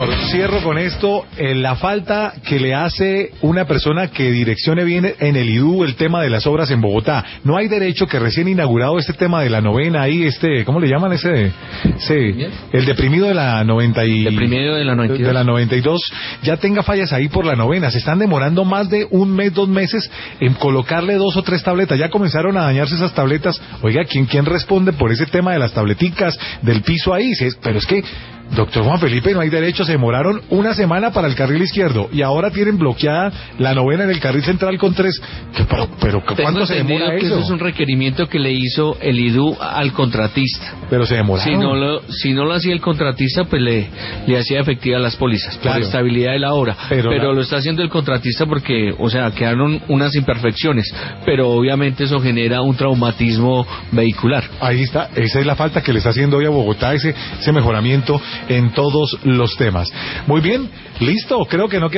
Cierro con esto, la falta que le hace una persona que direccione bien en el IDU el tema de las obras en Bogotá. No hay derecho que recién inaugurado este tema de la novena ahí, ¿cómo le llaman ese? El deprimido de la 90 y... Deprimido de la 92. De la 92, ya tenga fallas ahí por la novena. Se están demorando más de un mes, 2 meses en colocarle 2 o 3 tabletas. Ya comenzaron a dañarse esas tabletas. Oiga, ¿quién responde por ese tema de las tableticas, del piso ahí? Pero es que... Doctor Juan Felipe, no hay derecho, se demoraron una semana para el carril izquierdo y ahora tienen bloqueada la novena en el carril central con 3. Pero ¿cuánto se demora eso? Eso es un requerimiento que le hizo el IDU al contratista. Pero se demoraron. Si no lo hacía el contratista, pues le hacía efectiva las pólizas, claro, por estabilidad de la obra. Pero lo está haciendo el contratista porque, quedaron unas imperfecciones, pero obviamente eso genera un traumatismo vehicular. Ahí está, esa es la falta que le está haciendo hoy a Bogotá, ese mejoramiento en todos los temas. Muy bien, listo, creo que no queda